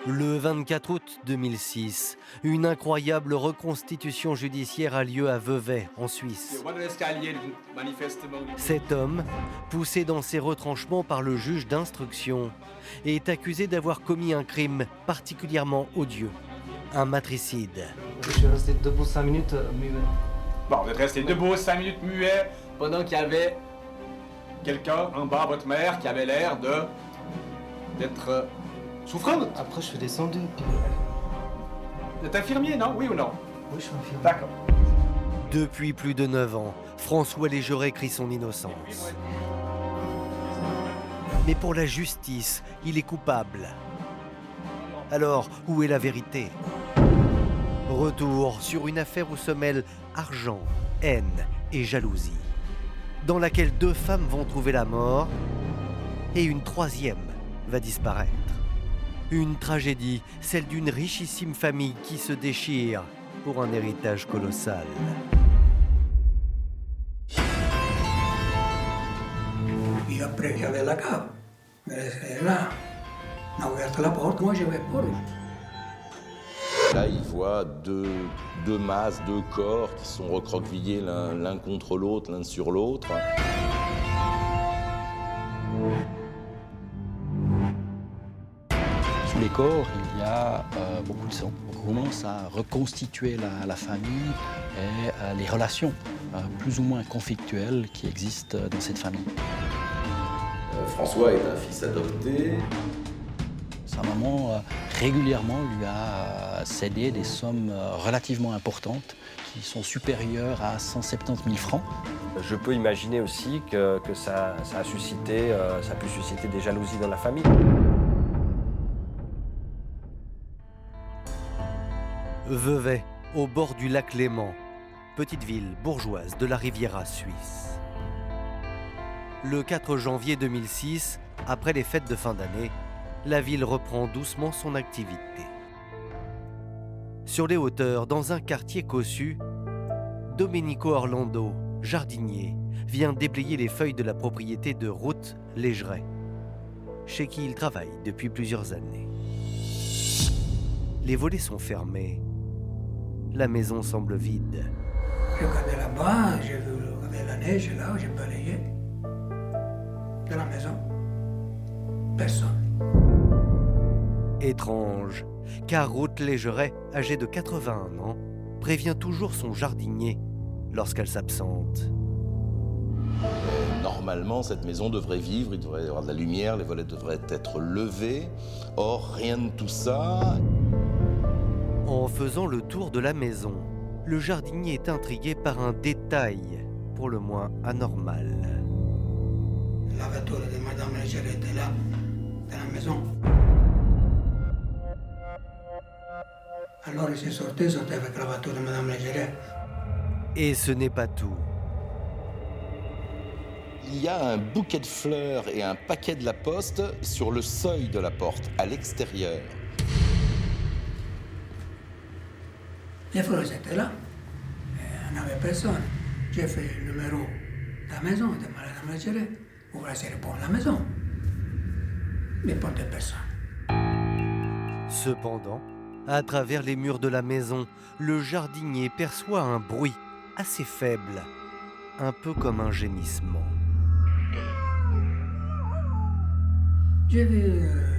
Le 24 août 2006, une incroyable reconstitution judiciaire a lieu à Vevey, en Suisse. Cet homme, poussé dans ses retranchements par le juge d'instruction, est accusé d'avoir commis un crime particulièrement odieux, un matricide. Je suis resté debout 5 minutes muet. Bon, vous êtes resté debout 5 minutes muet pendant qu'il y avait quelqu'un en bas, votre mère, qui avait l'air d'être souffrante. Après, je suis descendu. Puis... Vous êtes infirmier, non? Oui ou non? Oui, je suis infirmier. D'accord. Depuis plus de 9 ans, François Légeret crie son innocence. Mais pour la justice, il est coupable. Alors, où est la vérité? Retour sur une affaire où se mêlent argent, haine et jalousie, dans laquelle 2 femmes vont trouver la mort et une 3e va disparaître. Une tragédie, celle d'une richissime famille qui se déchire pour un héritage colossal. Et après, il y avait la cave. Mais là, on a ouvert la porte, moi je vais pour eux. Là, il voit deux masses, 2 corps qui sont recroquevillés l'un contre l'autre, l'un sur l'autre. Sous les corps, il y a beaucoup de sang. On commence à reconstituer la famille et les relations plus ou moins conflictuelles qui existent dans cette famille. François est un fils adopté. Sa maman régulièrement lui a cédé des sommes relativement importantes qui sont supérieures à 170 000 francs. Je peux imaginer aussi que ça a pu susciter des jalousies dans la famille. Vevey, au bord du lac Léman, petite ville bourgeoise de la Riviera suisse. Le 4 janvier 2006, après les fêtes de fin d'année, la ville reprend doucement son activité. Sur les hauteurs, dans un quartier cossu, Domenico Orlando, jardinier, vient déblayer les feuilles de la propriété de Ruth Légeret, chez qui il travaille depuis plusieurs années. Les volets sont fermés. La maison semble vide. J'ai regardé là-bas, j'ai vu la neige là, j'ai balayé. De la maison, personne. Étrange, car Ruth Légeret, âgée de 81 ans, prévient toujours son jardinier lorsqu'elle s'absente. Normalement, cette maison devrait vivre, il devrait y avoir de la lumière, les volets devraient être levés. Or, rien de tout ça. En faisant le tour de la maison, le jardinier est intrigué par un détail, pour le moins anormal. La voiture de Madame Légeret était là, dans la maison. Alors il s'est sorti avec la voiture de Madame Légeret. Et ce n'est pas tout. Il y a un bouquet de fleurs et un paquet de la poste sur le seuil de la porte, à l'extérieur. Les fleurs étaient là, et on n'avait personne. J'ai fait le numéro de la maison de Madame Légeret. Ouvrez pour la maison. Mais pas de personne. Cependant, à travers les murs de la maison, le jardinier perçoit un bruit assez faible, un peu comme un gémissement. J'ai vu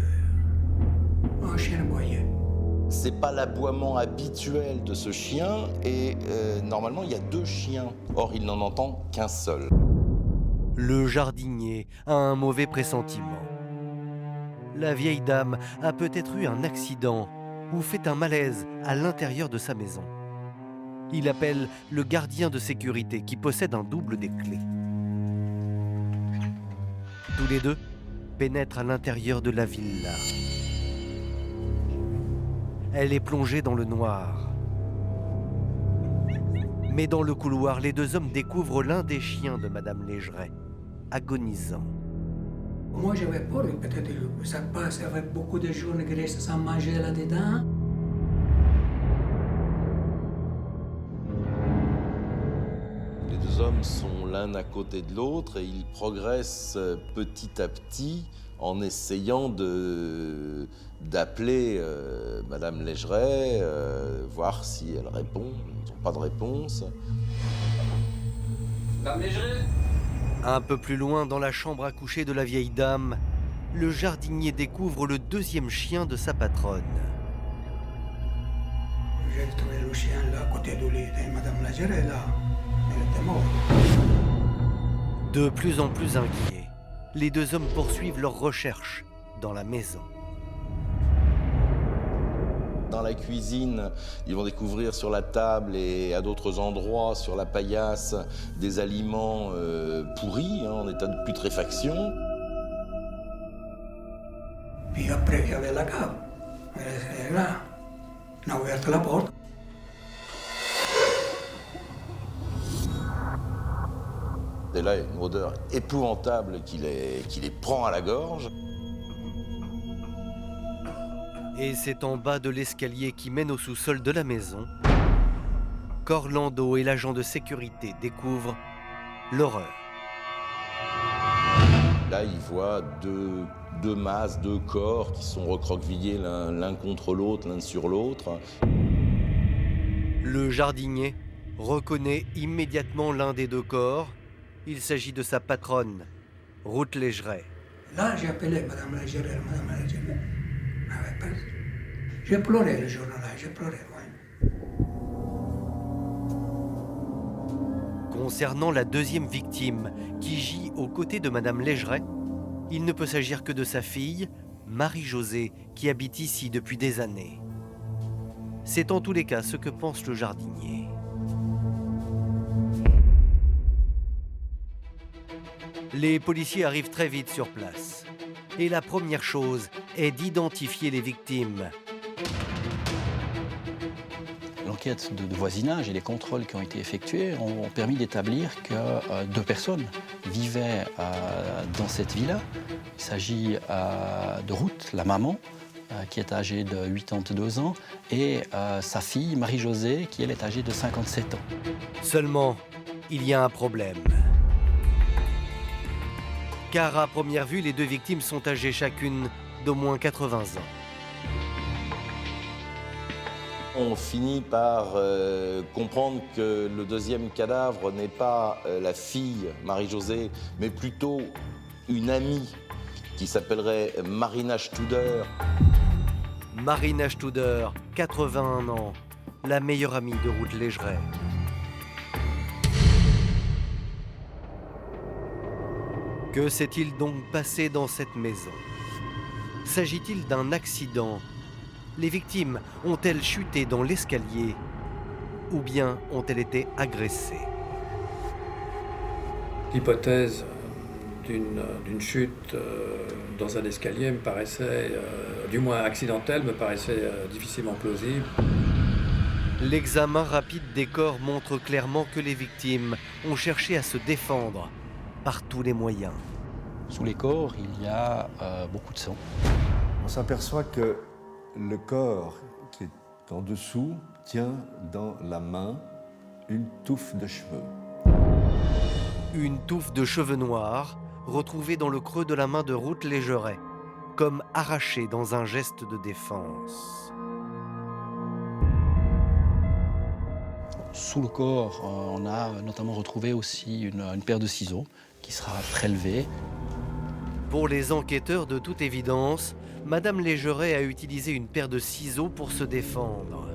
un chien aboyer. C'est pas l'aboiement habituel de ce chien et normalement il y a 2 chiens. Or il n'en entend qu'un seul. Le jardinier a un mauvais pressentiment. La vieille dame a peut-être eu un accident ou fait un malaise à l'intérieur de sa maison. Il appelle le gardien de sécurité qui possède un double des clés. Tous les 2 pénètrent à l'intérieur de la villa. Elle est plongée dans le noir. Mais dans le couloir, les 2 hommes découvrent l'un des chiens de Madame Légeret, agonisant. Moi, j'avais peur, peut-être que ça passe avec beaucoup de journées qui restent sans manger là-dedans. Les 2 hommes sont l'un à côté de l'autre et ils progressent petit à petit en essayant d'aller d'appeler Madame Légeret, voir si elle répond. Ils n'ont pas de réponse. Madame Légeret ? Un peu plus loin, dans la chambre à coucher de la vieille dame, le jardinier découvre le deuxième chien de sa patronne. J'ai trouvé le chien là, à côté du lit de Madame Légeret, là. Elle était morte. De plus en plus inquiets, les deux hommes poursuivent leurs recherches dans la maison. Dans la cuisine, ils vont découvrir sur la table et à d'autres endroits, sur la paillasse, des aliments pourris, en état de putréfaction. Puis après, il y avait la cave. Elle est là. On a ouvert la porte. Et là, il y a une odeur épouvantable qui les prend à la gorge. Et c'est en bas de l'escalier qui mène au sous-sol de la maison qu'Orlando et l'agent de sécurité découvrent l'horreur. Là, ils voient deux masses, deux corps qui sont recroquevillés l'un contre l'autre, l'un sur l'autre. Le jardinier reconnaît immédiatement l'un des deux corps. Il s'agit de sa patronne, Ruth Légeret. Là, j'ai appelé Madame Légeret, Madame Légeret. J'ai pleuré le jour-là, j'ai pleuré, oui. Concernant la deuxième victime, qui gît aux côtés de Madame Légeret, il ne peut s'agir que de sa fille, Marie-Josée, qui habite ici depuis des années. C'est en tous les cas ce que pense le jardinier. Les policiers arrivent très vite sur place. Et la première chose est d'identifier les victimes. L'enquête de voisinage et les contrôles qui ont été effectués ont permis d'établir que deux personnes vivaient dans cette villa. Il s'agit de Ruth, la maman, qui est âgée de 82 ans, et sa fille, Marie-Josée, qui elle est âgée de 57 ans. Seulement, il y a un problème. Car à première vue, les deux victimes sont âgées chacune d'au moins 80 ans. On finit par comprendre que le deuxième cadavre n'est pas la fille, Marie-Josée, mais plutôt une amie qui s'appellerait Marina Studer. Marina Studer, 81 ans, la meilleure amie de Ruth Légeret. Que s'est-il donc passé dans cette maison? S'agit-il d'un accident? Les victimes ont-elles chuté dans l'escalier? Ou bien ont-elles été agressées? L'hypothèse d'une chute dans un escalier me paraissait, du moins accidentelle, me paraissait difficilement plausible. L'examen rapide des corps montre clairement que les victimes ont cherché à se défendre par tous les moyens. Sous les corps, il y a beaucoup de sang. On s'aperçoit que le corps qui est en dessous tient dans la main une touffe de cheveux. Une touffe de cheveux noirs retrouvée dans le creux de la main de Ruth Légeret, comme arrachée dans un geste de défense. Sous le corps, on a notamment retrouvé aussi une paire de ciseaux qui sera prélevée. Pour les enquêteurs, de toute évidence, Madame Légeret a utilisé une paire de ciseaux pour se défendre.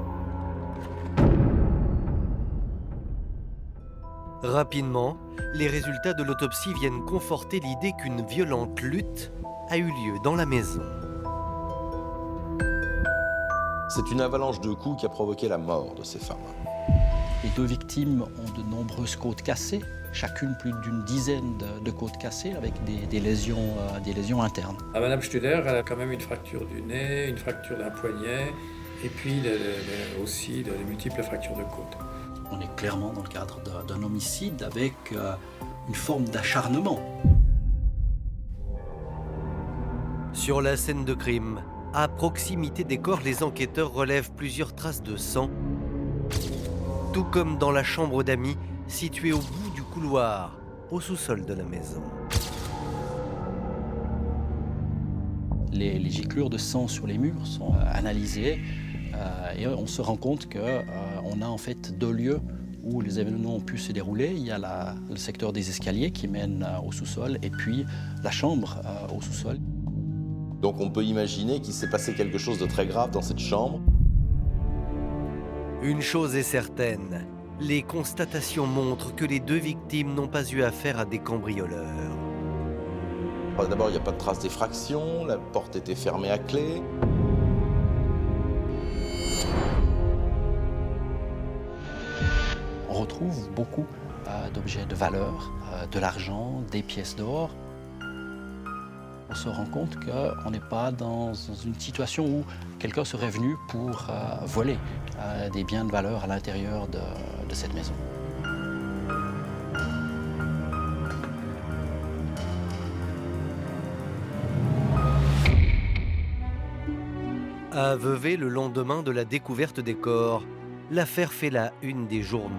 Rapidement, les résultats de l'autopsie viennent conforter l'idée qu'une violente lutte a eu lieu dans la maison. C'est une avalanche de coups qui a provoqué la mort de ces femmes. Les deux victimes ont de nombreuses côtes cassées, chacune plus d'une dizaine de côtes cassées avec des lésions internes. Madame Studer, elle a quand même une fracture du nez, une fracture d'un poignet, et puis aussi de multiples fractures de côte. On est clairement dans le cadre d'un homicide avec une forme d'acharnement. Sur la scène de crime, à proximité des corps, les enquêteurs relèvent plusieurs traces de sang, tout comme dans la chambre d'amis située au bout du couloir, au sous-sol de la maison. Les giclures de sang sur les murs sont analysées et on se rend compte qu'on a en fait 2 lieux où les événements ont pu se dérouler. Il y a le secteur des escaliers qui mène au sous-sol et puis la chambre au sous-sol. Donc on peut imaginer qu'il s'est passé quelque chose de très grave dans cette chambre. Une chose est certaine, les constatations montrent que les 2 victimes n'ont pas eu affaire à des cambrioleurs. D'abord, il n'y a pas de trace d'effraction, la porte était fermée à clé. On retrouve beaucoup d'objets de valeur, de l'argent, des pièces d'or. On se rend compte qu'on n'est pas dans une situation où quelqu'un serait venu pour voler des biens de valeur à l'intérieur de cette maison. À Vevey, le lendemain de la découverte des corps, l'affaire fait la une des journaux.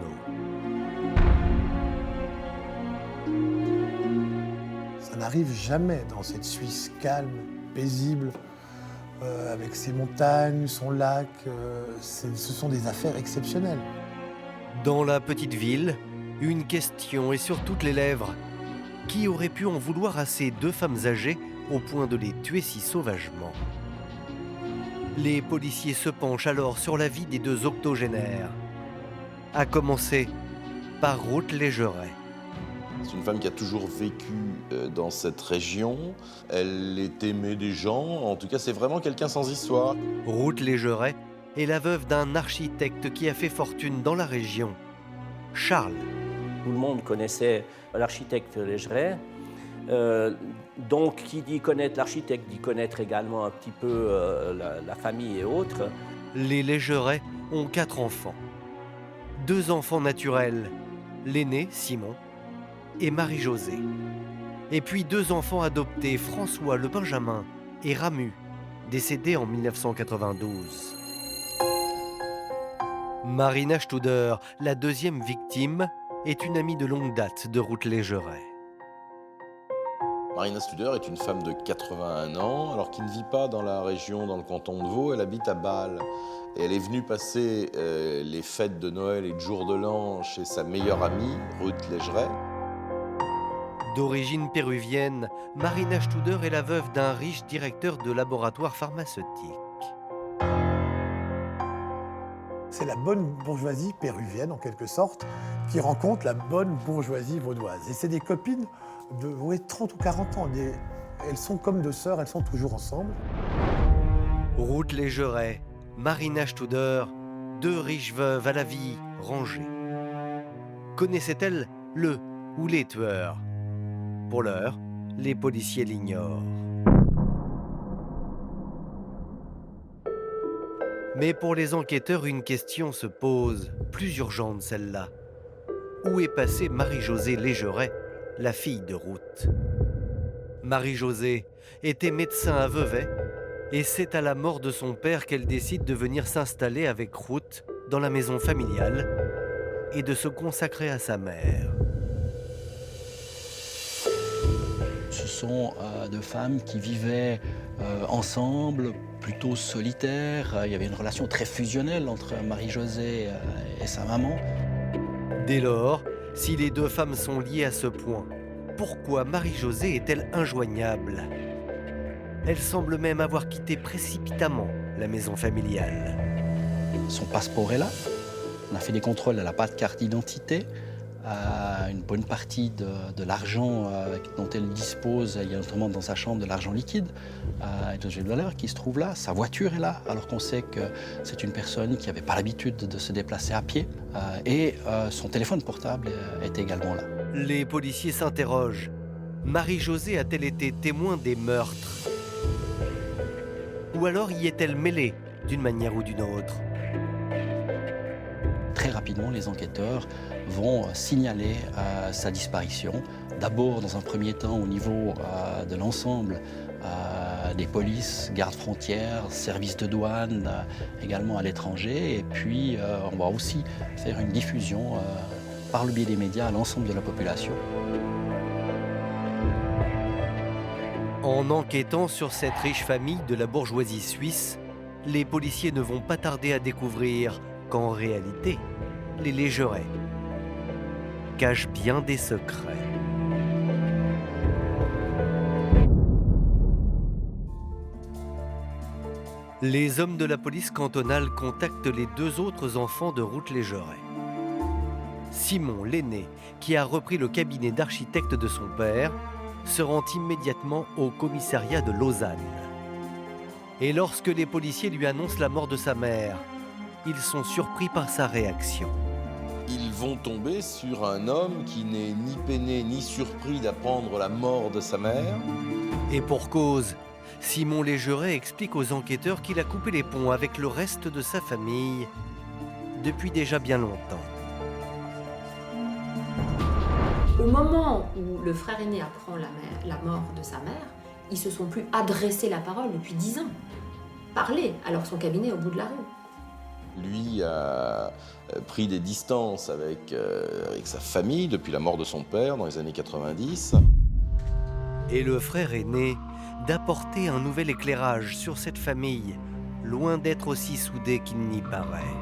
Ça n'arrive jamais dans cette Suisse calme, paisible, avec ses montagnes, son lac. Ce sont des affaires exceptionnelles. Dans la petite ville, une question est sur toutes les lèvres. Qui aurait pu en vouloir à ces 2 femmes âgées au point de les tuer si sauvagement ? Les policiers se penchent alors sur la vie des 2 octogénaires. À commencer par Ruth Légeret. C'est une femme qui a toujours vécu dans cette région. Elle est aimée des gens. En tout cas, c'est vraiment quelqu'un sans histoire. Ruth Légeret est la veuve d'un architecte qui a fait fortune dans la région, Charles. Tout le monde connaissait l'architecte Légeret. Donc, qui dit connaître l'architecte, dit connaître également un petit peu la famille et autres. Les Légeret ont 4 enfants. 2 enfants naturels, l'aîné, Simon, et Marie-Josée. Et puis 2 enfants adoptés, François le Benjamin et Ramu, décédés en 1992. Marina Studer, la 2e victime, est une amie de longue date de Ruth Légeret. Marina Studer est une femme de 81 ans, alors qui ne vit pas dans la région, dans le canton de Vaud, elle habite à Bâle. Et elle est venue passer les fêtes de Noël et de Jour de l'An chez sa meilleure amie, Ruth Légeret. D'origine péruvienne, Marina Studer est la veuve d'un riche directeur de laboratoire pharmaceutique. C'est la bonne bourgeoisie péruvienne, en quelque sorte, qui rencontre la bonne bourgeoisie vaudoise. Et c'est des copines de 30 ou 40 ans. Elles sont comme 2 sœurs, elles sont toujours ensemble. Ruth Légeret, Marina Studer, 2 riches veuves à la vie rangée. Connaissaient-elles le ou les tueurs ? Pour l'heure, les policiers l'ignorent. Mais pour les enquêteurs, une question se pose, plus urgente celle-là. Où est passée Marie-Josée Légeret, la fille de Ruth ? Marie-Josée était médecin à Vevey et c'est à la mort de son père qu'elle décide de venir s'installer avec Ruth dans la maison familiale et de se consacrer à sa mère. Ce sont 2 femmes qui vivaient ensemble, plutôt solitaires. Il y avait une relation très fusionnelle entre Marie-Josée et sa maman. Dès lors, si les 2 femmes sont liées à ce point, pourquoi Marie-Josée est-elle injoignable ? Elle semble même avoir quitté précipitamment la maison familiale. Son passeport est là. On a fait des contrôles, elle n'a pas de carte d'identité. Une bonne partie de l'argent dont elle dispose, il y a notamment dans sa chambre de l'argent liquide, de valeur qui se trouve là. Sa voiture est là, alors qu'on sait que c'est une personne qui n'avait pas l'habitude de se déplacer à pied. Et son téléphone portable est également là. Les policiers s'interrogent. Marie-Josée a-t-elle été témoin des meurtres ? Ou alors y est-elle mêlée d'une manière ou d'une autre ? Très rapidement, les enquêteurs vont signaler sa disparition. D'abord, dans un premier temps, au niveau de l'ensemble des polices, gardes frontières, services de douane, également à l'étranger. Et puis, on va aussi faire une diffusion par le biais des médias à l'ensemble de la population. En En enquêtant sur cette riche famille de la bourgeoisie suisse, les policiers ne vont pas tarder à découvrir qu'en réalité, les Légerets cachent bien des secrets. Les hommes de la police cantonale contactent les 2 autres enfants de Ruth Légeret. Simon, l'aîné, qui a repris le cabinet d'architecte de son père, se rend immédiatement au commissariat de Lausanne. Et lorsque les policiers lui annoncent la mort de sa mère, ils sont surpris par sa réaction. Ils vont tomber sur un homme qui n'est ni peiné ni surpris d'apprendre la mort de sa mère. Et pour cause, Simon Légeret explique aux enquêteurs qu'il a coupé les ponts avec le reste de sa famille depuis déjà bien longtemps. Au moment où le frère aîné apprend la mort de sa mère, ils se sont plus adressé la parole depuis 10 ans. Parler, alors son cabinet est au bout de la rue. Lui a pris des distances avec sa famille depuis la mort de son père dans les années 90. Et le frère aîné d'apporter un nouvel éclairage sur cette famille, loin d'être aussi soudée qu'il n'y paraît.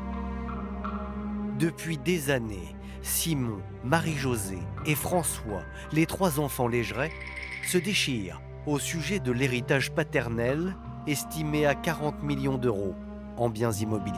Depuis des années, Simon, Marie-Josée et François, les 3 enfants Légeret, se déchirent au sujet de l'héritage paternel estimé à 40 millions d'euros en biens immobiliers.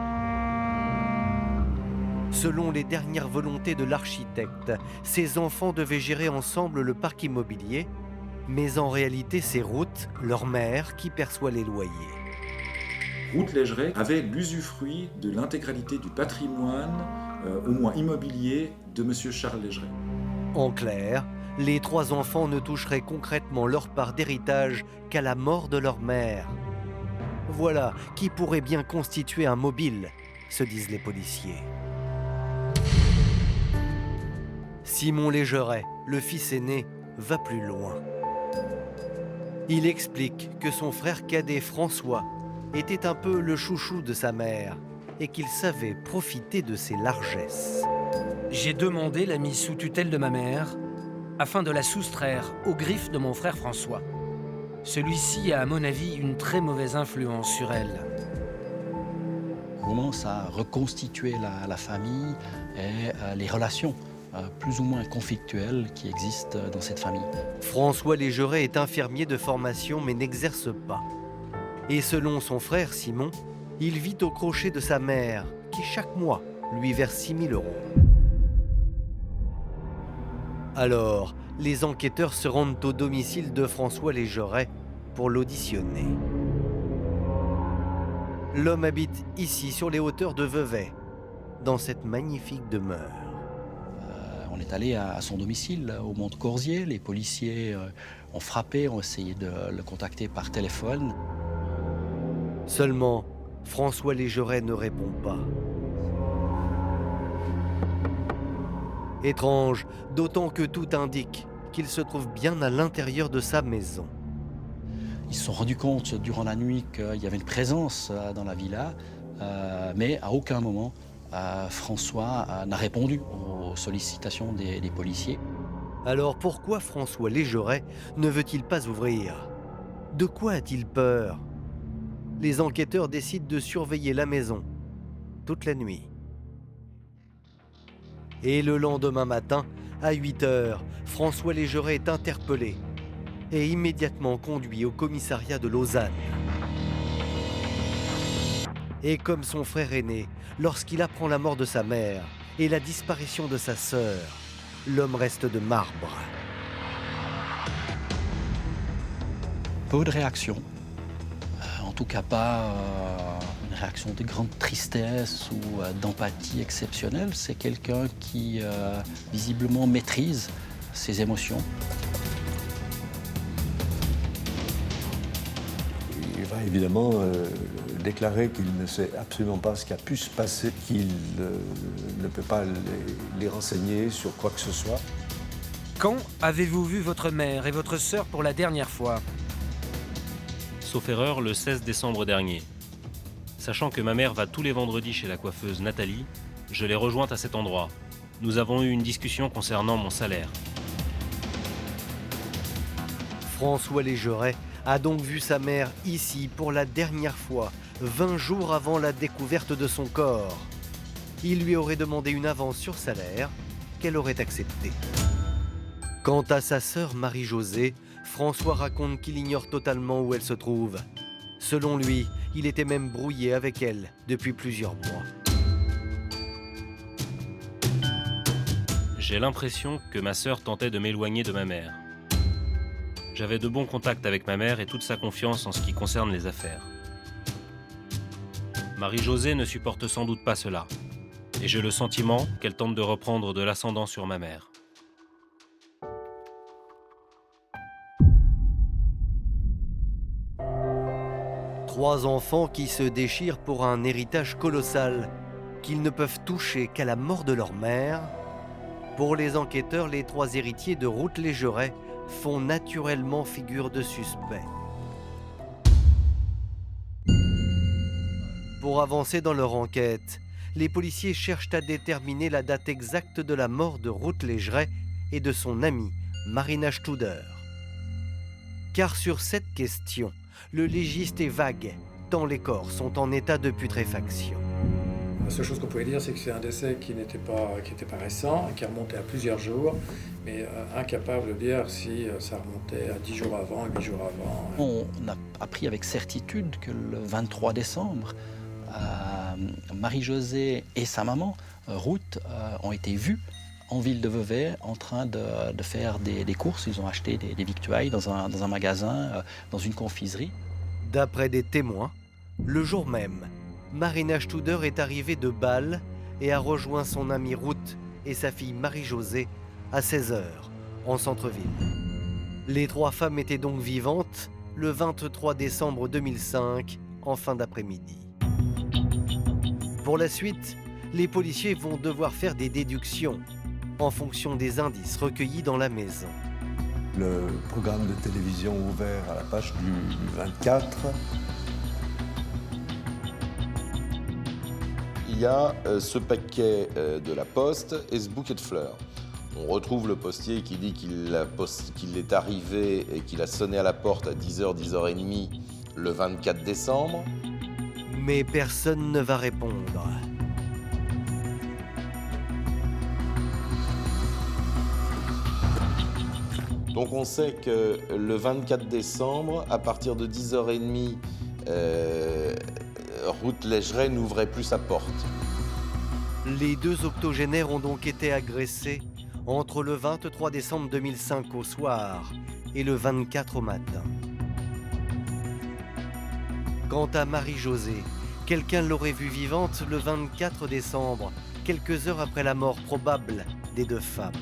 Selon les dernières volontés de l'architecte, ces enfants devaient gérer ensemble le parc immobilier, mais en réalité, c'est Ruth, leur mère, qui perçoit les loyers. Ruth Légeret avait l'usufruit de l'intégralité du patrimoine, au moins immobilier, de M. Charles Légeret. En clair, les 3 enfants ne toucheraient concrètement leur part d'héritage qu'à la mort de leur mère. Voilà qui pourrait bien constituer un mobile, se disent les policiers. Simon Légeret, le fils aîné, va plus loin. Il explique que son frère cadet François était un peu le chouchou de sa mère et qu'il savait profiter de ses largesses. J'ai demandé la mise sous tutelle de ma mère afin de la soustraire aux griffes de mon frère François. Celui-ci a, à mon avis, une très mauvaise influence sur elle. On commence à reconstituer la famille et les relations plus ou moins conflictuelles qui existent dans cette famille. François Légeret est infirmier de formation mais n'exerce pas. Et selon son frère Simon, il vit au crochet de sa mère qui chaque mois lui verse 6 000 euros. Alors, les enquêteurs se rendent au domicile de François Légeret pour l'auditionner. L'homme habite ici, sur les hauteurs de Vevey, dans cette magnifique demeure. On est allé à son domicile, au Mont-de-Corzier. Les policiers ont frappé, ont essayé de le contacter par téléphone. Seulement, François Légeret ne répond pas. Étrange, d'autant que tout indique qu'il se trouve bien à l'intérieur de sa maison. Ils se sont rendus compte durant la nuit qu'il y avait une présence dans la villa, mais à aucun moment François n'a répondu aux sollicitations des policiers. Alors pourquoi François Légeret ne veut-il pas ouvrir? De quoi a-t-il peur? Les enquêteurs décident de surveiller la maison toute la nuit. Et le lendemain matin, à 8 h, François Légeret est interpellé et immédiatement conduit au commissariat de Lausanne. Et comme son frère aîné, lorsqu'il apprend la mort de sa mère et la disparition de sa sœur, l'homme reste de marbre. Peu de réaction. En tout cas pas une réaction de grande tristesse ou d'empathie exceptionnelle. C'est quelqu'un qui visiblement maîtrise ses émotions. Il va évidemment déclarer qu'il ne sait absolument pas ce qui a pu se passer, qu'il ne peut pas les renseigner sur quoi que ce soit. Quand avez-vous vu votre mère et votre sœur pour la dernière fois? Sauf erreur, le 16 décembre dernier. Sachant que ma mère va tous les vendredis chez la coiffeuse Nathalie, je l'ai rejointe à cet endroit. Nous avons eu une discussion concernant mon salaire. François Légeret a donc vu sa mère ici pour la dernière fois, 20 jours avant la découverte de son corps. Il lui aurait demandé une avance sur salaire qu'elle aurait acceptée. Quant à sa sœur Marie-Josée, François raconte qu'il ignore totalement où elle se trouve. Selon lui, il était même brouillé avec elle depuis plusieurs mois. J'ai l'impression que ma sœur tentait de m'éloigner de ma mère. J'avais de bons contacts avec ma mère et toute sa confiance en ce qui concerne les affaires. Marie-Josée ne supporte sans doute pas cela, et j'ai le sentiment qu'elle tente de reprendre de l'ascendant sur ma mère. Trois enfants qui se déchirent pour un héritage colossal, qu'ils ne peuvent toucher qu'à la mort de leur mère. Pour les enquêteurs, les trois héritiers de Ruth Légeret font naturellement figure de suspects. Pour avancer dans leur enquête, les policiers cherchent à déterminer la date exacte de la mort de Ruth Légeret et de son amie Marina Studer. Car sur cette question, le légiste est vague, tant les corps sont en état de putréfaction. La seule chose qu'on pouvait dire, c'est que c'est un décès qui n'était pas récent, qui remontait à plusieurs jours, mais incapable de dire si ça remontait à 10 jours avant, 8 jours avant. On a appris avec certitude que le 23 décembre, Marie-Josée et sa maman, Ruth, ont été vus en ville de Vevey en train de faire des courses. Ils ont acheté des victuailles dans un magasin, dans une confiserie. D'après des témoins, le jour même, Marina Studer est arrivée de Bâle et a rejoint son amie Ruth et sa fille Marie-Josée à 16h, en centre-ville. Les trois femmes étaient donc vivantes le 23 décembre 2005, en fin d'après-midi. Pour la suite, les policiers vont devoir faire des déductions en fonction des indices recueillis dans la maison. Le programme de télévision ouvert à la page du 24. Il y a ce paquet de la poste et ce bouquet de fleurs. On retrouve le postier qui dit qu'il est arrivé et qu'il a sonné à la porte à 10h, 10h30 le 24 décembre. Mais personne ne va répondre. Donc on sait que le 24 décembre, à partir de 10h30, Ruth Légeret n'ouvrait plus sa porte. Les deux octogénaires ont donc été agressés entre le 23 décembre 2005 au soir et le 24 au matin. Quant à Marie-Josée, quelqu'un l'aurait vue vivante le 24 décembre, quelques heures après la mort probable des deux femmes.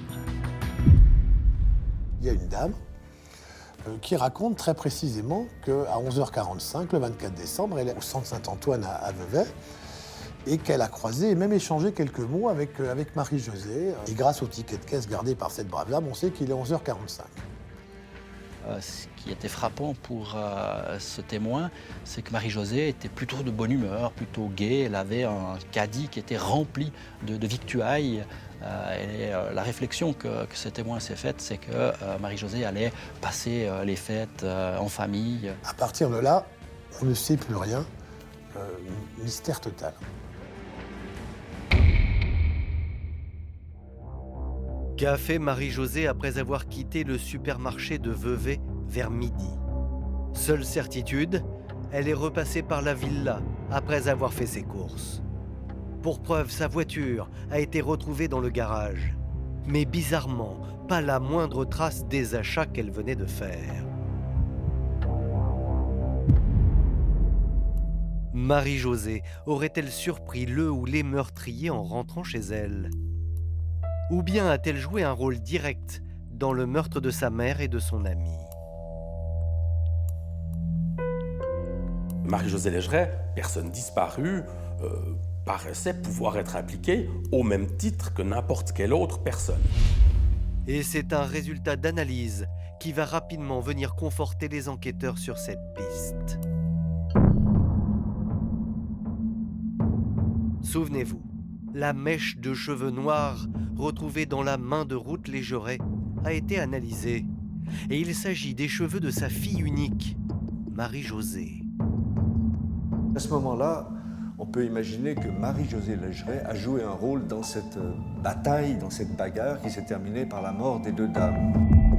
Il y a une dame qui raconte très précisément qu'à 11h45, le 24 décembre, elle est au centre Saint-Antoine à Vevey et qu'elle a croisé et même échangé quelques mots avec Marie-Josée. Et grâce au ticket de caisse gardé par cette brave dame, on sait qu'il est 11h45. Ce qui était frappant pour ce témoin, c'est que Marie-Josée était plutôt de bonne humeur, plutôt gaie. Elle avait un caddie qui était rempli de victuailles. Et la réflexion que ce témoin s'est faite, c'est que Marie-Josée allait passer les fêtes en famille. À partir de là, on ne sait plus rien. Mystère total. Qu'a fait Marie-Josée après avoir quitté le supermarché de Vevey vers midi? Seule certitude, elle est repassée par la villa après avoir fait ses courses. Pour preuve, sa voiture a été retrouvée dans le garage. Mais bizarrement, pas la moindre trace des achats qu'elle venait de faire. Marie-Josée aurait-elle surpris le ou les meurtriers en rentrant chez elle? Ou bien a-t-elle joué un rôle direct dans le meurtre de sa mère et de son amie? Marie-Josée Légeret, personne disparue, paraissait pouvoir être impliquée au même titre que n'importe quelle autre personne. Et c'est un résultat d'analyse qui va rapidement venir conforter les enquêteurs sur cette piste. Souvenez-vous, la mèche de cheveux noirs retrouvée dans la main de Ruth Légeret a été analysée. et il s'agit des cheveux de sa fille unique, Marie-Josée. À ce moment-là, on peut imaginer que Marie-Josée Legeret a joué un rôle dans cette bataille, dans cette bagarre qui s'est terminée par la mort des deux dames.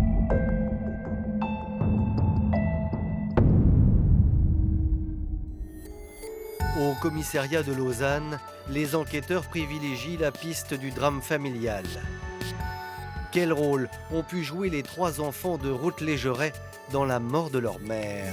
Au commissariat de Lausanne, les enquêteurs privilégient la piste du drame familial. Quel rôle ont pu jouer les 3 enfants de Ruth Legeret dans la mort de leur mère?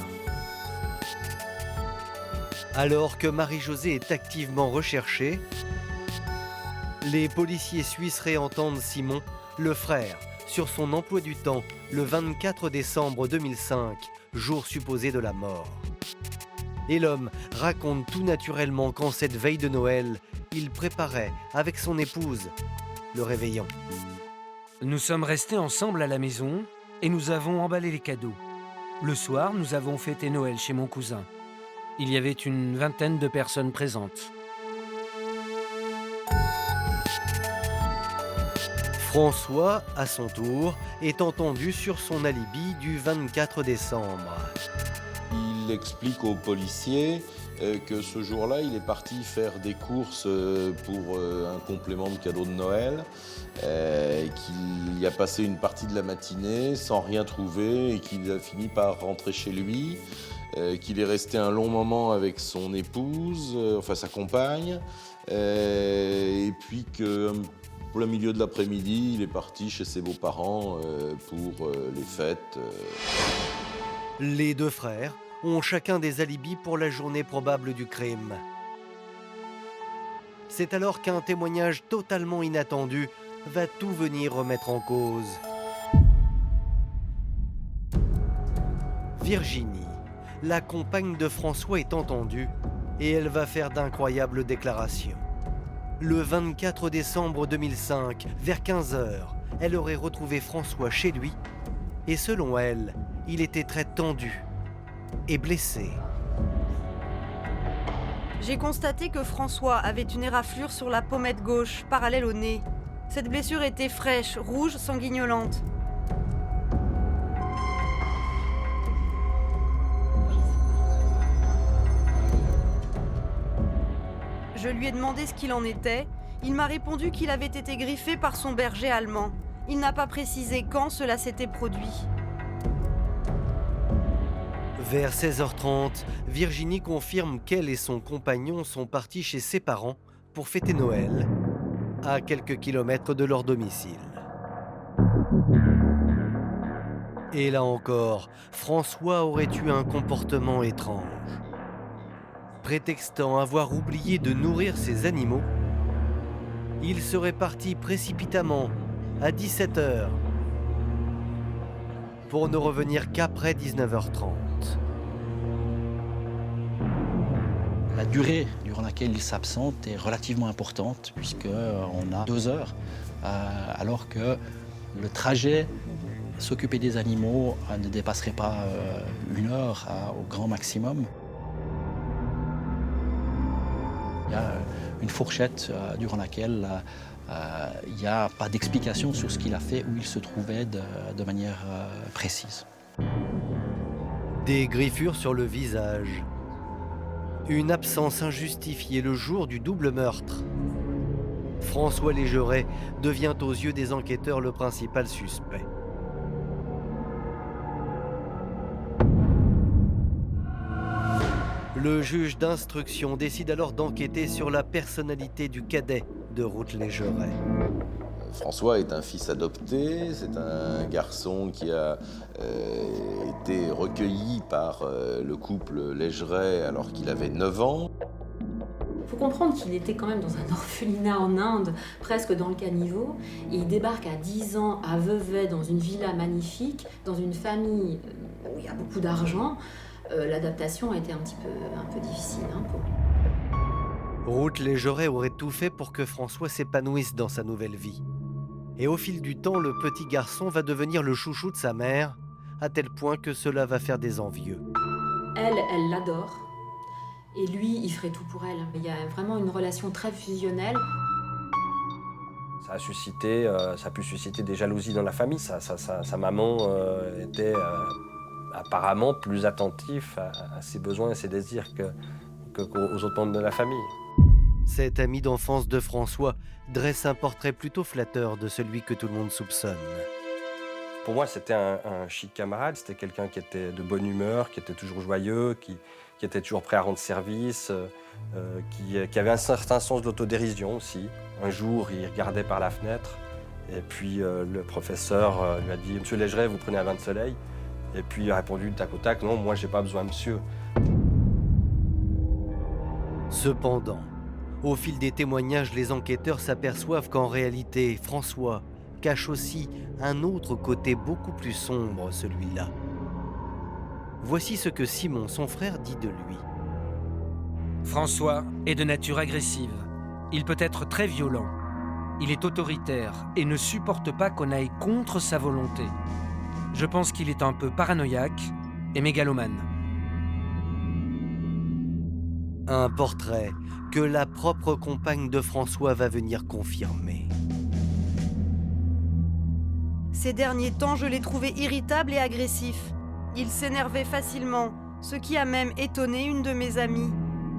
Alors que Marie-Josée est activement recherchée, les policiers suisses réentendent Simon, le frère, sur son emploi du temps le 24 décembre 2005, jour supposé de la mort. Et l'homme raconte tout naturellement qu'en cette veille de Noël, il préparait, avec son épouse, le réveillon. Nous sommes restés ensemble à la maison et nous avons emballé les cadeaux. Le soir, nous avons fêté Noël chez mon cousin. Il y avait une 20aine de personnes présentes. François, à son tour, est entendu sur son alibi du 24 décembre. Il explique aux policiers que ce jour-là, il est parti faire des courses pour un complément de cadeau de Noël, qu'il y a passé une partie de la matinée sans rien trouver et qu'il a fini par rentrer chez lui, qu'il est resté un long moment avec son épouse, enfin sa compagne, et puis que pour le milieu de l'après-midi, il est parti chez ses beaux-parents pour les fêtes. Les 2 frères ont chacun des alibis pour la journée probable du crime. C'est alors qu'un témoignage totalement inattendu va tout venir remettre en cause. Virginie, la compagne de François, est entendue et elle va faire d'incroyables déclarations. Le 24 décembre 2005, vers 15h, elle aurait retrouvé François chez lui et selon elle, il était très tendu et blessé. J'ai constaté que François avait une éraflure sur la pommette gauche, parallèle au nez. Cette blessure était fraîche, rouge, sanguignolante. Je lui ai demandé ce qu'il en était. Il m'a répondu qu'il avait été griffé par son berger allemand. Il n'a pas précisé quand cela s'était produit. Vers 16h30, Virginie confirme qu'elle et son compagnon sont partis chez ses parents pour fêter Noël, à quelques kilomètres de leur domicile. Et là encore, François aurait eu un comportement étrange. Prétextant avoir oublié de nourrir ses animaux, il serait parti précipitamment à 17h pour ne revenir qu'après 19h30. La durée durant laquelle il s'absente est relativement importante puisqu'on a 2 heures, alors que le trajet, s'occuper des animaux, ne dépasserait pas 1 heure au grand maximum. Il y a une fourchette durant laquelle il n'y a pas d'explication sur ce qu'il a fait, où il se trouvait de manière précise. Des griffures sur le visage. Une absence injustifiée le jour du double meurtre. François Legeret devient aux yeux des enquêteurs le principal suspect. Le juge d'instruction décide alors d'enquêter sur la personnalité du cadet de Ruth Legeret. François est un fils adopté, c'est un garçon qui a été recueilli par le couple Legeret alors qu'il avait 9 ans. Il faut comprendre qu'il était quand même dans un orphelinat en Inde, presque dans le caniveau, et il débarque à 10 ans à Vevey dans une villa magnifique, dans une famille où il y a beaucoup d'argent. L'adaptation a été un peu difficile pour lui. Ruth Legeret aurait tout fait pour que François s'épanouisse dans sa nouvelle vie. Et au fil du temps, le petit garçon va devenir le chouchou de sa mère, à tel point que cela va faire des envieux. Elle l'adore. Et lui, il ferait tout pour elle. Il y a vraiment une relation très fusionnelle. Ça a pu susciter des jalousies dans la famille. Sa maman était apparemment plus attentif à ses besoins et ses désirs qu'aux autres membres de la famille. Cet ami d'enfance de François dresse un portrait plutôt flatteur de celui que tout le monde soupçonne. Pour moi, c'était un chic camarade, c'était quelqu'un qui était de bonne humeur, qui était toujours joyeux, qui était toujours prêt à rendre service, qui avait un certain sens d'autodérision aussi. Un jour, il regardait par la fenêtre et puis le professeur lui a dit « Monsieur Légeret, vous prenez un bain de soleil ?» Et puis il a répondu tac au tac « Non, moi j'ai pas besoin, monsieur. » Cependant, au fil des témoignages, les enquêteurs s'aperçoivent qu'en réalité, François cache aussi un autre côté beaucoup plus sombre, celui-là. Voici ce que Simon, son frère, dit de lui. François est de nature agressive. Il peut être très violent. Il est autoritaire et ne supporte pas qu'on aille contre sa volonté. Je pense qu'il est un peu paranoïaque et mégalomane. Un portrait que la propre compagne de François va venir confirmer. Ces derniers temps, je l'ai trouvé irritable et agressif. Il s'énervait facilement, ce qui a même étonné une de mes amies.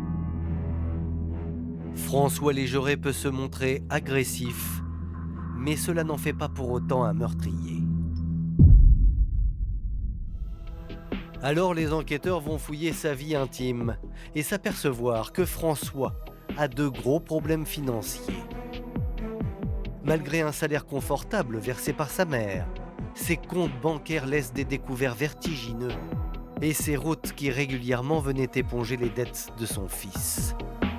François Légeret peut se montrer agressif, mais cela n'en fait pas pour autant un meurtrier. Alors les enquêteurs vont fouiller sa vie intime et s'apercevoir que François a de gros problèmes financiers. Malgré un salaire confortable versé par sa mère, ses comptes bancaires laissent des découverts vertigineux et ses routes qui régulièrement venaient éponger les dettes de son fils.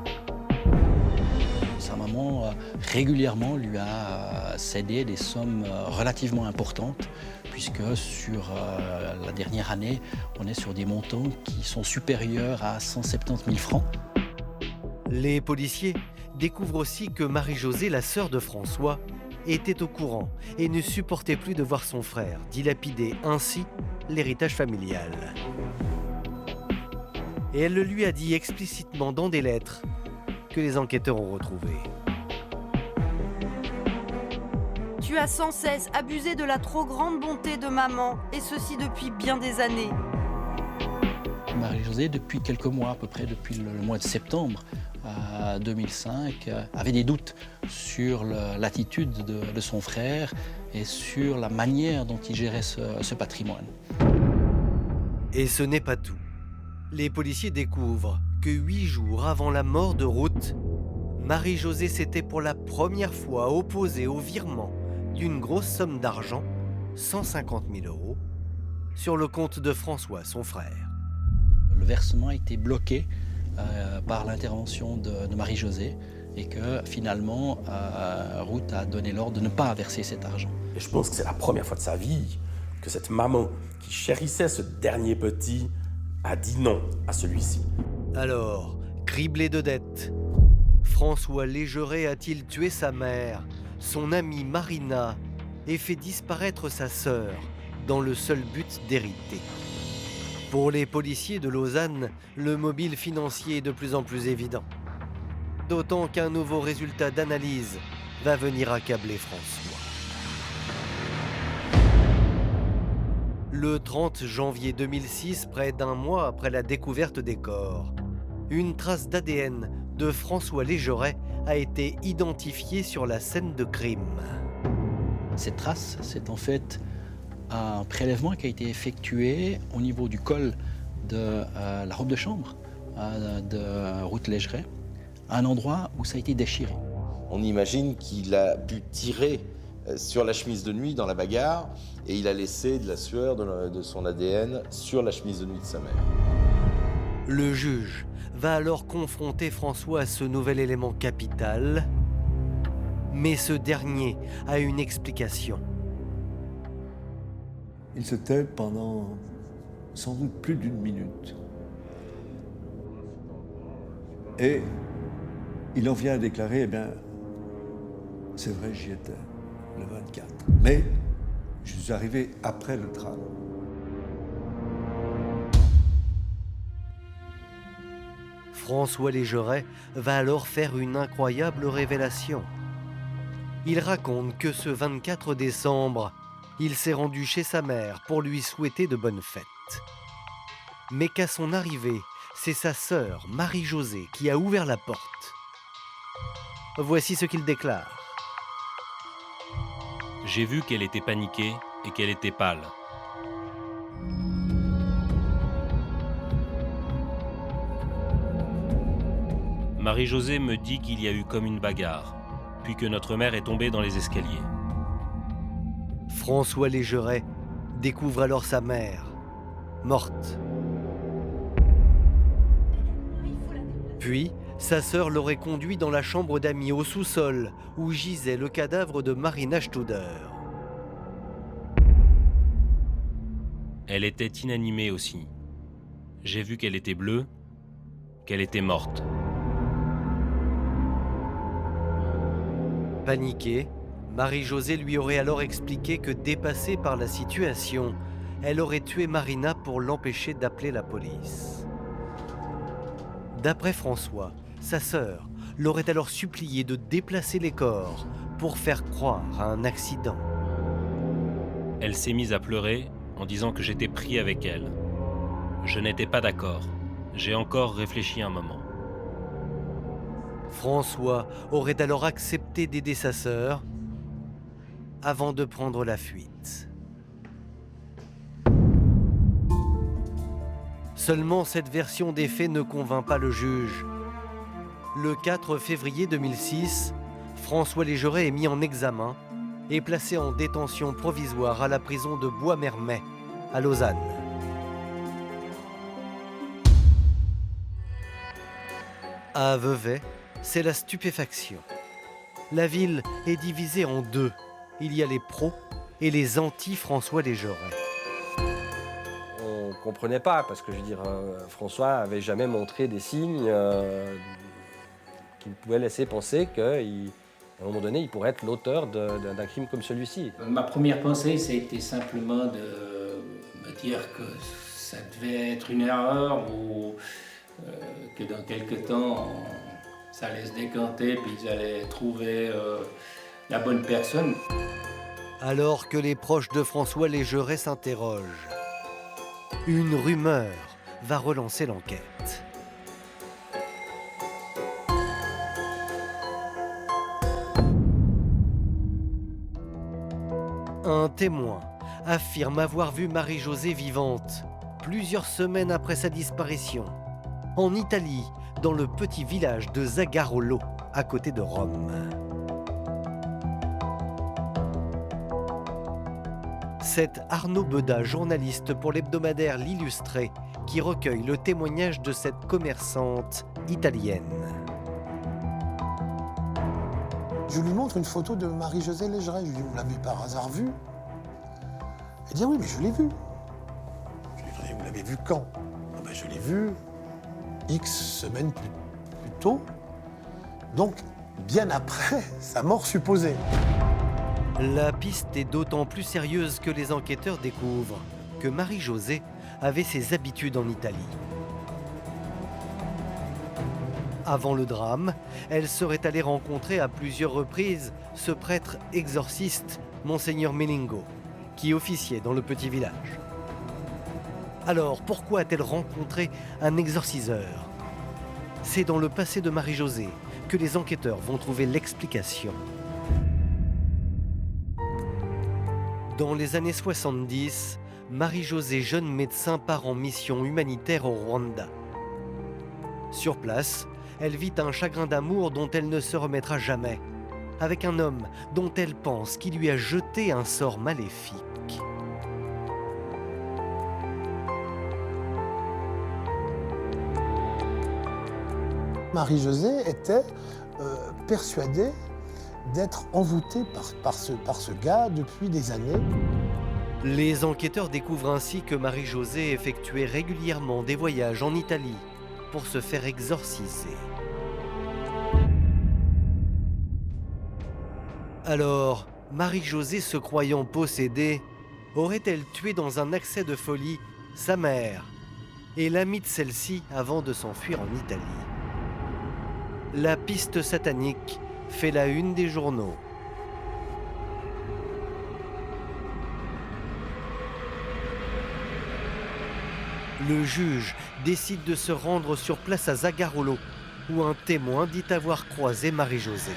Sa maman régulièrement lui a cédé des sommes relativement importantes, puisque sur la dernière année, on est sur des montants qui sont supérieurs à 170 000 francs. Les policiers découvrent aussi que Marie-Josée, la sœur de François, était au courant et ne supportait plus de voir son frère dilapider ainsi l'héritage familial. Et elle le lui a dit explicitement dans des lettres que les enquêteurs ont retrouvées. Tu as sans cesse abusé de la trop grande bonté de maman, et ceci depuis bien des années. Marie-Josée, depuis quelques mois, à peu près depuis le mois de septembre 2005, avait des doutes sur l'attitude de son frère et sur la manière dont il gérait ce patrimoine. Et ce n'est pas tout. Les policiers découvrent que 8 jours avant la mort de Ruth, Marie-Josée s'était pour la première fois opposée au virement d'une grosse somme d'argent, 150 000 €, sur le compte de François, son frère. Le versement a été bloqué par l'intervention de Marie-Josée et que finalement, Ruth a donné l'ordre de ne pas verser cet argent. Et je pense que c'est la première fois de sa vie que cette maman qui chérissait ce dernier petit a dit non à celui-ci. Alors, criblé de dettes, François Légeret a-t-il tué sa mère, son amie Marina, et fait disparaître sa sœur dans le seul but d'hériter? Pour les policiers de Lausanne, le mobile financier est de plus en plus évident. D'autant qu'un nouveau résultat d'analyse va venir accabler François. Le 30 janvier 2006, près d'un mois après la découverte des corps, une trace d'ADN de François Légeret a été identifiée sur la scène de crime. Cette trace, c'est en fait un prélèvement qui a été effectué au niveau du col de la robe de chambre de Ruth Légeret, à un endroit où ça a été déchiré. On imagine qu'il a pu tirer sur la chemise de nuit dans la bagarre et il a laissé de la sueur de son ADN sur la chemise de nuit de sa mère. Le juge va alors confronter François à ce nouvel élément capital, mais ce dernier a une explication. Il se tait pendant sans doute plus d'une minute. Et il en vient à déclarer, eh bien, c'est vrai, j'y étais, le 24. Mais je suis arrivé après le drame. François Légeret va alors faire une incroyable révélation. Il raconte que ce 24 décembre, il s'est rendu chez sa mère pour lui souhaiter de bonnes fêtes. Mais qu'à son arrivée, c'est sa sœur, Marie-Josée, qui a ouvert la porte. Voici ce qu'il déclare. J'ai vu qu'elle était paniquée et qu'elle était pâle. Marie-Josée me dit qu'il y a eu comme une bagarre, puis que notre mère est tombée dans les escaliers. François Légeret découvre alors sa mère, morte. Puis, sa sœur l'aurait conduit dans la chambre d'amis au sous-sol, où gisait le cadavre de Marina Studer. Elle était inanimée aussi. J'ai vu qu'elle était bleue, qu'elle était morte. Paniquée, Marie-Josée lui aurait alors expliqué que, dépassée par la situation, elle aurait tué Marina pour l'empêcher d'appeler la police. D'après François, sa sœur l'aurait alors supplié de déplacer les corps pour faire croire à un accident. Elle s'est mise à pleurer en disant que j'étais pris avec elle. Je n'étais pas d'accord. J'ai encore réfléchi un moment. François aurait alors accepté d'aider sa sœur avant de prendre la fuite. Seulement, cette version des faits ne convainc pas le juge. Le 4 février 2006, François Légeret est mis en examen et placé en détention provisoire à la prison de Bois-Mermet, à Lausanne. À Vevey, c'est la stupéfaction. La ville est divisée en deux. Il y a les pros et les anti-François Légeret. On ne comprenait pas, parce que je veux dire, François n'avait jamais montré des signes qui pouvaient laisser penser qu'à un moment donné, il pourrait être l'auteur d'un crime comme celui-ci. Ma première pensée, c'était simplement de me dire que ça devait être une erreur ou que dans quelque temps, ça allait se décanter puis ils allaient trouver la bonne personne. Alors que les proches de François Légeret s'interrogent, une rumeur va relancer l'enquête. Un témoin affirme avoir vu Marie-Josée vivante plusieurs semaines après sa disparition, en Italie, dans le petit village de Zagarolo, à côté de Rome. C'est Arnaud Beda, journaliste pour l'hebdomadaire L'Illustré, qui recueille le témoignage de cette commerçante italienne. Je lui montre une photo de Marie-Josée Légeret. Je lui dis, vous l'avez par hasard vue? Elle dit, ah oui, mais je l'ai vue. Je lui dis, vous l'avez vue quand? Ah ben, je l'ai vue X semaines plus tôt, donc bien après sa mort supposée. La piste est d'autant plus sérieuse que les enquêteurs découvrent que Marie-Josée avait ses habitudes en Italie. Avant le drame, elle serait allée rencontrer à plusieurs reprises ce prêtre exorciste, Monseigneur Melingo, qui officiait dans le petit village. Alors, pourquoi a-t-elle rencontré un exorciseur? C'est dans le passé de Marie-Josée que les enquêteurs vont trouver l'explication. Dans les années 70, Marie-Josée, jeune médecin, part en mission humanitaire au Rwanda. Sur place, elle vit un chagrin d'amour dont elle ne se remettra jamais, avec un homme dont elle pense qu'il lui a jeté un sort maléfique. Marie-Josée était persuadée d'être envoûtée par ce gars depuis des années. Les enquêteurs découvrent ainsi que Marie-Josée effectuait régulièrement des voyages en Italie pour se faire exorciser. Alors, Marie-Josée, se croyant possédée, aurait-elle tué dans un accès de folie sa mère et l'amie de celle-ci avant de s'enfuir en Italie? La piste satanique fait la une des journaux. Le juge décide de se rendre sur place à Zagarolo, où un témoin dit avoir croisé Marie-Josée.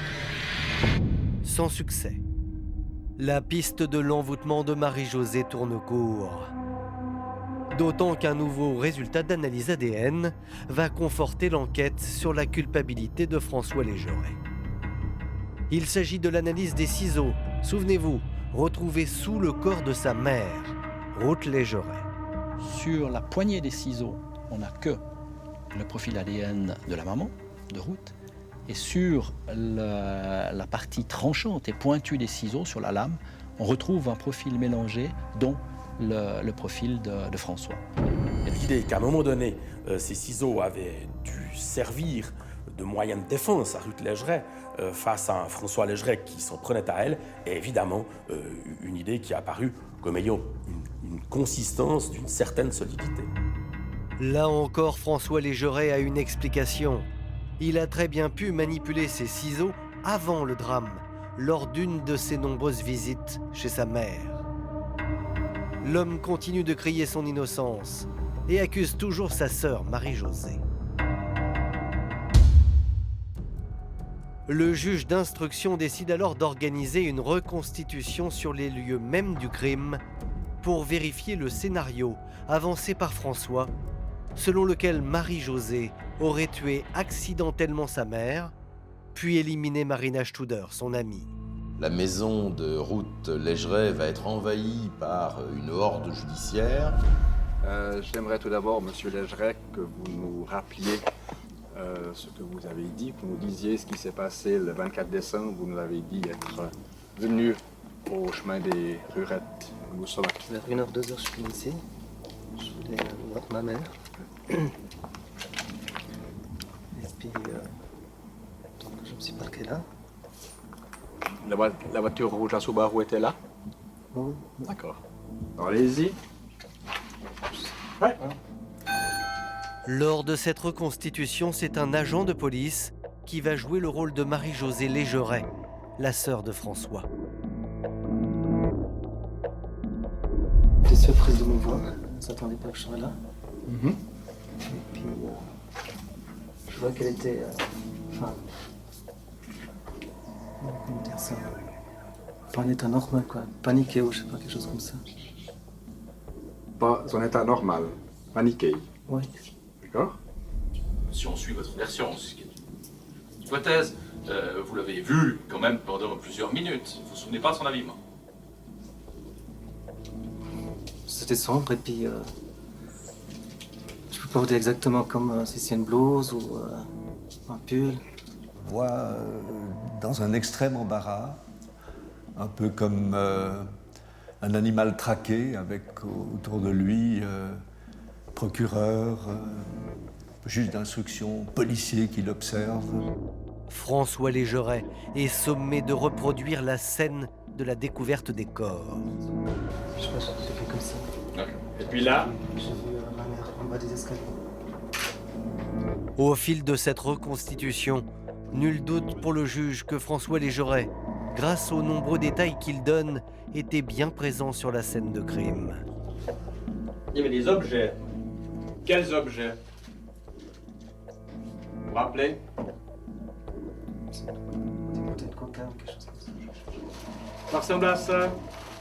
Sans succès. La piste de l'envoûtement de Marie-Josée tourne court. D'autant qu'un nouveau résultat d'analyse ADN va conforter l'enquête sur la culpabilité de François Légeret. Il s'agit de l'analyse des ciseaux, souvenez-vous, retrouvés sous le corps de sa mère, Ruth Légeret. Sur la poignée des ciseaux, on n'a que le profil ADN de la maman, de Ruth, et sur la partie tranchante et pointue des ciseaux, sur la lame, on retrouve un profil mélangé, dont le profil de François. L'idée qu'à un moment donné, ces ciseaux avaient dû servir de moyen de défense à Ruth Légeret face à un François Légeret qui s'en prenait à elle, est évidemment une idée qui est apparue comme ayant une consistance d'une certaine solidité. Là encore, François Légeret a une explication. Il a très bien pu manipuler ses ciseaux avant le drame, lors d'une de ses nombreuses visites chez sa mère. L'homme continue de crier son innocence et accuse toujours sa sœur Marie-Josée. Le juge d'instruction décide alors d'organiser une reconstitution sur les lieux mêmes du crime pour vérifier le scénario avancé par François, selon lequel Marie-Josée aurait tué accidentellement sa mère, puis éliminé Marina Studer, son amie. La maison de Ruth Légeret va être envahie par une horde judiciaire. J'aimerais tout d'abord, monsieur Légeret, que vous nous rappeliez ce que vous avez dit, que vous nous disiez ce qui s'est passé le 24 décembre. Vous nous avez dit être venu au chemin des Rurettes. Nous sommes vers 1h, 2h, je suis ici. Je voulais voir ma mère. Et puis, donc je me suis parqué là. La voiture rouge à Subaru était là? Oui. D'accord. Allez-y. Ouais. Lors de cette reconstitution, c'est un agent de police qui va jouer le rôle de Marie-Josée Légeret, la sœur de François. J'étais surprise de me voir. Je ne s'attendais pas que je sois là. Et puis, je vois qu'elle était... enfin... comment dire ça? Pas en état normal, quoi. Paniquée ou je sais pas, quelque chose comme ça. Pas en état normal. Paniqué. Oui. D'accord. Si on suit votre version, ce qui est une hypothèse, vous l'avez vu quand même pendant plusieurs minutes. Vous vous souvenez pas de son habillement? C'était sombre et puis... je peux pas vous dire exactement comme si c'est une blouse ou un pull. On voit dans un extrême embarras, un peu comme un animal traqué avec autour de lui procureur, juge d'instruction, policier qui l'observe. François Légeret est sommé de reproduire la scène de la découverte des corps. Je sais pas, j'ai fait comme ça. Et puis là, j'ai vu ma mère en bas des escaliers. Au fil de cette reconstitution, nul doute pour le juge que François Légeret, grâce aux nombreux détails qu'il donne, était bien présent sur la scène de crime. il y avait des objets. Quels objets? Vous vous rappelez? Des bouteilles de coca ou quelque chose comme ça. Ça ressemble à ça.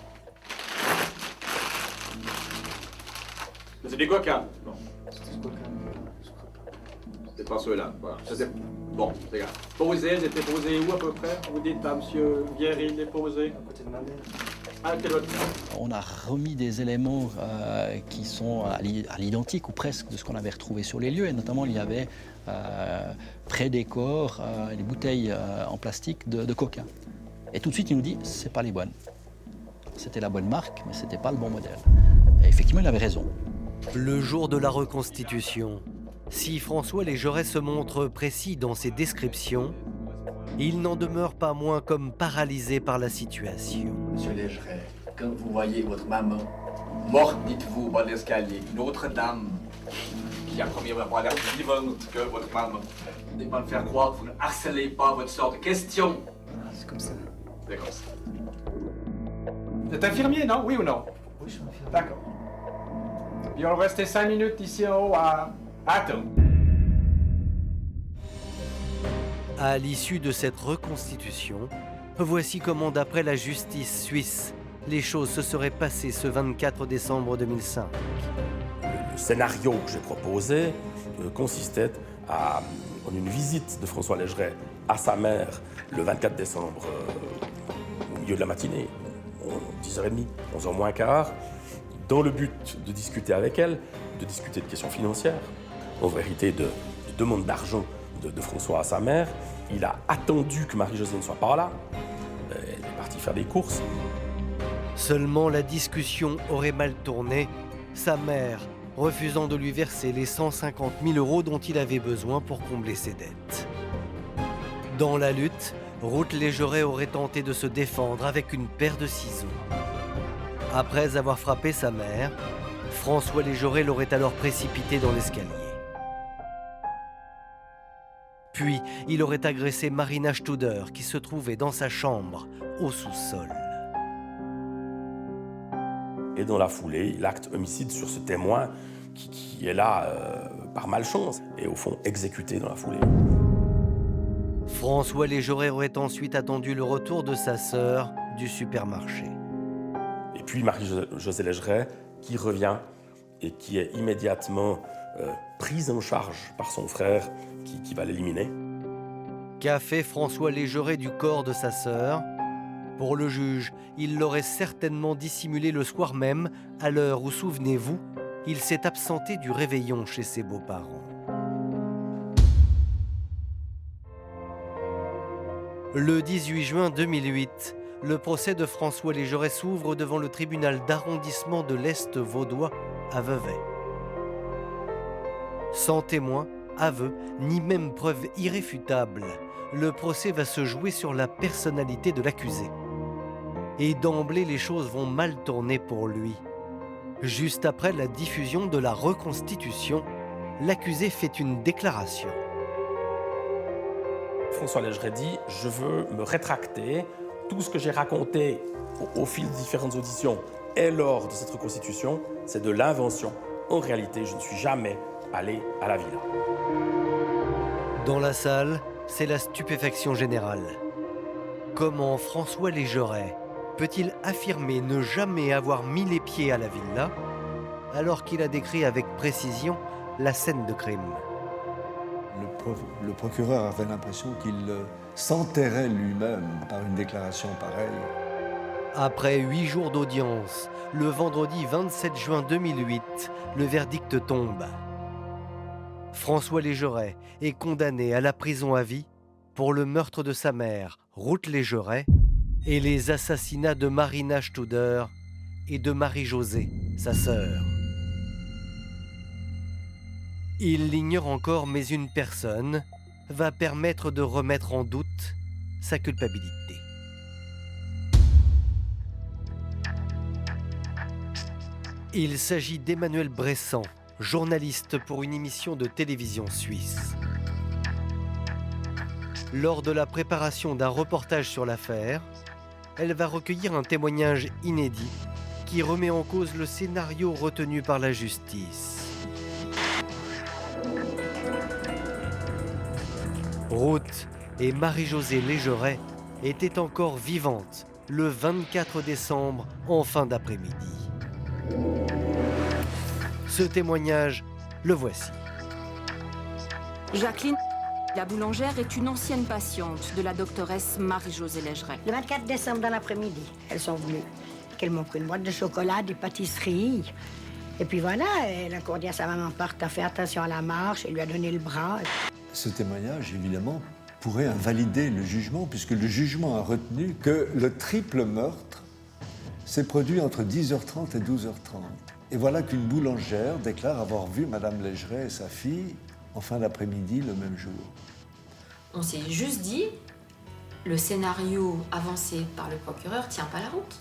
C'est des coca. Bon. C'était du coca, je crois pas. C'est pas ceux-là. Voilà. C'était... Bon, regarde. Posés, ils étaient posés où à peu près? Vous dites à monsieur Viery, il est posé? À côté de ma mère. À quel autre? On a remis des éléments qui sont à l'identique ou presque de ce qu'on avait retrouvé sur les lieux. Et notamment, il y avait près des corps des bouteilles en plastique de coca. Et tout de suite, il nous dit, c'est pas les bonnes. C'était la bonne marque, mais c'était pas le bon modèle. Et effectivement, il avait raison. Le jour de la reconstitution, si François Légeret se montre précis dans ses descriptions, il n'en demeure pas moins comme paralysé par la situation. Monsieur Légeret, quand vous voyez votre maman morte, dites-vous, au bas de l'escalier, une autre dame qui a premièrement l'air plus vivante que votre maman, ne pas me faire croire que vous ne harcelez pas votre sort de questions. C'est comme ça. C'est comme ça. Vous êtes infirmier, non? Oui ou non? Oui, je suis infirmier. D'accord. Puis on va rester 5 minutes ici en haut à attendre. À l'issue de cette reconstitution, voici comment, d'après la justice suisse, les choses se seraient passées ce 24 décembre 2005. Le scénario que j'ai proposé consistait en une visite de François Légeret à sa mère le 24 décembre, au milieu de la matinée, 10h30, 11h moins quart, dans le but de discuter avec elle, de discuter de questions financières, en vérité de demande d'argent de François à sa mère. Il a attendu que Marie-Josée ne soit pas là. Elle est partie faire des courses. Seulement la discussion aurait mal tourné, sa mère refusant de lui verser les 150 000 € dont il avait besoin pour combler ses dettes. Dans la lutte, Ruth Légeret aurait tenté de se défendre avec une paire de ciseaux. Après avoir frappé sa mère, François Légeret l'aurait alors précipité dans l'escalier. Puis, il aurait agressé Marina Studer, qui se trouvait dans sa chambre, au sous-sol. Et dans la foulée, il acte homicide sur ce témoin qui est là par malchance et au fond exécuté dans la foulée. François Légeret aurait ensuite attendu le retour de sa sœur du supermarché. Et puis Marie-Josée Légeret qui revient et qui est immédiatement prise en charge par son frère qui va l'éliminer. Qu'a fait François Légeret du corps de sa sœur ? Pour le juge, il l'aurait certainement dissimulé le soir même, à l'heure où, souvenez-vous, il s'est absenté du réveillon chez ses beaux-parents. Le 18 juin 2008, le procès de François Légeret s'ouvre devant le tribunal d'arrondissement de l'Est vaudois à Vevey. Sans témoin, aveu, ni même preuve irréfutable, le procès va se jouer sur la personnalité de l'accusé. Et d'emblée, les choses vont mal tourner pour lui. Juste après la diffusion de la reconstitution, l'accusé fait une déclaration. François Légeret dit « Je veux me rétracter. Tout ce que j'ai raconté au fil de différentes auditions et lors de cette reconstitution, c'est de l'invention. En réalité, je ne suis jamais allé à la villa. » Dans la salle, c'est la stupéfaction générale. Comment François Légeret peut-il affirmer ne jamais avoir mis les pieds à la villa alors qu'il a décrit avec précision la scène de crime ? Le procureur avait l'impression qu'il s'enterrait lui-même par une déclaration pareille. Après 8 jours d'audience, le vendredi 27 juin 2008, le verdict tombe. François Légeret est condamné à la prison à vie pour le meurtre de sa mère, Ruth Légeret, et les assassinats de Marina Studer et de Marie-Josée, sa sœur. Il l'ignore encore, mais une personne va permettre de remettre en doute sa culpabilité. Il s'agit d'Emmanuelle Bressan, journaliste pour une émission de télévision suisse. Lors de la préparation d'un reportage sur l'affaire, elle va recueillir un témoignage inédit qui remet en cause le scénario retenu par la justice. Ruth et Marie-Josée Légeret étaient encore vivantes le 24 décembre en fin d'après-midi. Ce témoignage, le voici. Jacqueline, la boulangère, est une ancienne patiente de la doctoresse Marie-Josée Légeret. Le 24 décembre dans l'après-midi, elles sont venues. Qu'elles m'ont pris une boîte de chocolat, des pâtisseries. Et puis voilà, elle a encore dit à sa maman, t'as fait attention à la marche, elle lui a donné le bras. Ce témoignage, évidemment, pourrait invalider le jugement, puisque le jugement a retenu que le triple meurtre s'est produit entre 10h30 et 12h30. Et voilà qu'une boulangère déclare avoir vu Madame Légeret et sa fille en fin d'après-midi le même jour. On s'est juste dit, le scénario avancé par le procureur tient pas la route.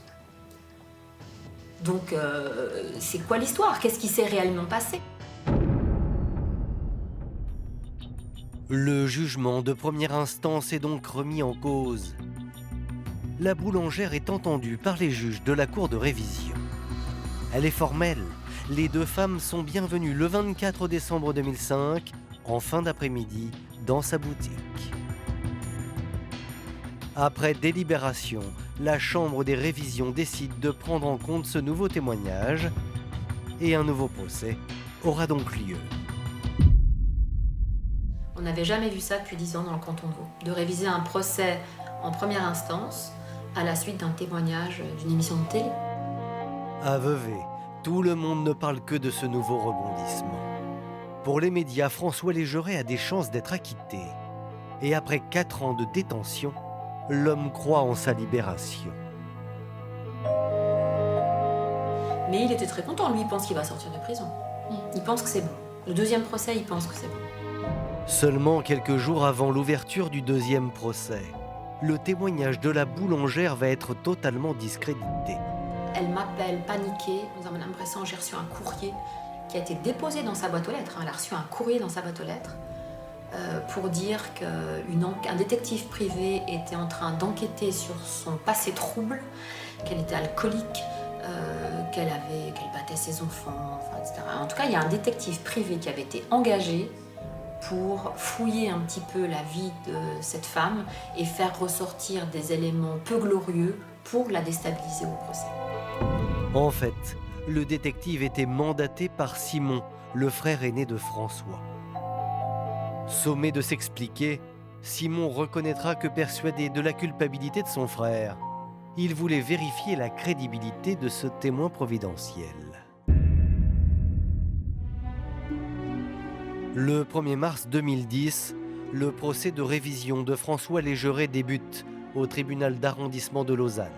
Donc, c'est quoi l'histoire? Qu'est-ce qui s'est réellement passé? Le jugement de première instance est donc remis en cause. La boulangère est entendue par les juges de la cour de révision. Elle est formelle, les deux femmes sont bien venues le 24 décembre 2005, en fin d'après-midi, dans sa boutique. Après délibération, la Chambre des révisions décide de prendre en compte ce nouveau témoignage et un nouveau procès aura donc lieu. On n'avait jamais vu ça depuis 10 ans dans le canton de Vaud, de réviser un procès en première instance à la suite d'un témoignage d'une émission de télé. À Vevey, tout le monde ne parle que de ce nouveau rebondissement. Pour les médias, François Légeret a des chances d'être acquitté. Et après 4 ans de détention, l'homme croit en sa libération. Mais il était très content, lui, il pense qu'il va sortir de prison. Il pense que c'est bon. Le deuxième procès, il pense que c'est bon. Seulement quelques jours avant l'ouverture du deuxième procès, le témoignage de la boulangère va être totalement discrédité. Elle m'appelle paniquée, nous avons l'impression que j'ai reçu un courrier qui a été déposé dans sa boîte aux lettres. Elle a reçu un courrier dans sa boîte aux lettres pour dire qu'un détective privé était en train d'enquêter sur son passé trouble, qu'elle était alcoolique, qu'elle battait ses enfants, etc. En tout cas, il y a un détective privé qui avait été engagé pour fouiller un petit peu la vie de cette femme et faire ressortir des éléments peu glorieux pour la déstabiliser au procès. En fait, le détective était mandaté par Simon, le frère aîné de François. Sommé de s'expliquer, Simon reconnaîtra que persuadé de la culpabilité de son frère, il voulait vérifier la crédibilité de ce témoin providentiel. Le 1er mars 2010, le procès de révision de François Légeret débute au tribunal d'arrondissement de Lausanne.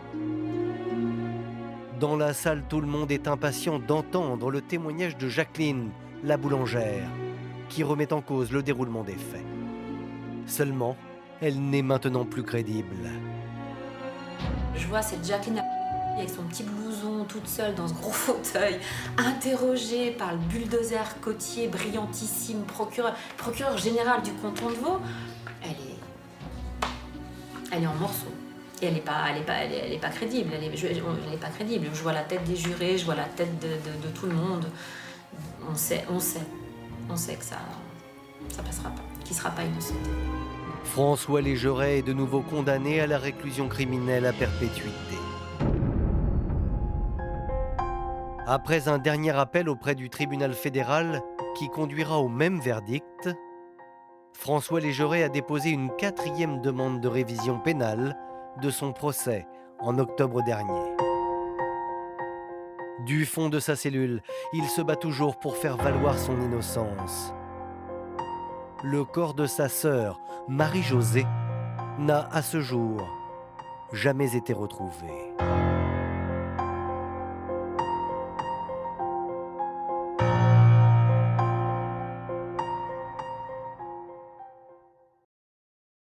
Dans la salle, tout le monde est impatient d'entendre le témoignage de Jacqueline, la boulangère, qui remet en cause le déroulement des faits. Seulement, elle n'est maintenant plus crédible. Je vois cette Jacqueline avec son petit blouson, toute seule dans ce gros fauteuil, interrogée par le bulldozer côtier brillantissime, procureur général du canton de Vaud. Elle est en morceaux. Et elle n'est pas crédible. Elle est pas crédible. Je vois la tête des jurés, je vois la tête de tout le monde. On sait que ça passera pas, qu'il ne sera pas innocent. François Légeret est de nouveau condamné à la réclusion criminelle à perpétuité. Après un dernier appel auprès du tribunal fédéral qui conduira au même verdict, François Légeret a déposé une 4e demande de révision pénale de son procès en octobre dernier. Du fond de sa cellule, il se bat toujours pour faire valoir son innocence. Le corps de sa sœur, Marie-Josée, n'a à ce jour jamais été retrouvé.